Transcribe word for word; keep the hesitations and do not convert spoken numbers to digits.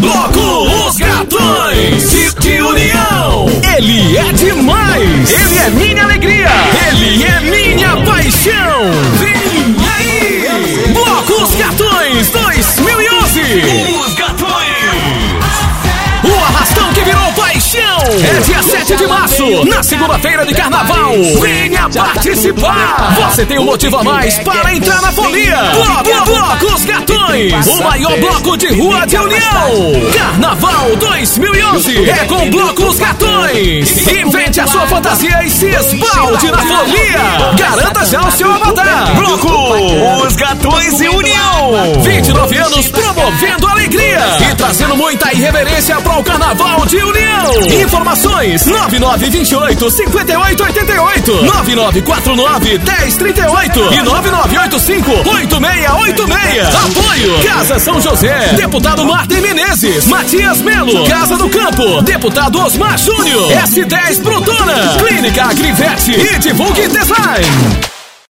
Bloco Os Gatões de, de União. Ele é demais. Ele é minha alegria. Ele é minha paixão. Vem aí. Bloco Os Gatões dois mil e onze. Os Gatões. O arrastão que virou paixão. É dia sete de março, na segunda-feira de carnaval. Venha participar. Você tem um motivo a mais para entrar na folia. Bloco, bloco Os Gatões, o maior bloco de rua de União. Carnaval dois mil e onze é com Bloco Os Gatões. Invente a sua fantasia e se esbalde na folia. Garanta já o seu avatar. Bloco Os Gatões e União. vinte e nove anos promovendo alegria e trazendo muita irreverência para o Carnaval de União. Informações nove nove dois oito cinco oito oito oito, nove nove quatro nove um zero três oito e nove nove oito cinco oito seis oito seis. Apoio Casa São José, deputado Martin Menezes, Matias Melo, Casa do Campo, deputado Osmar Júnior, S dez Protona, Clínica Agrivete e Divulgue Design.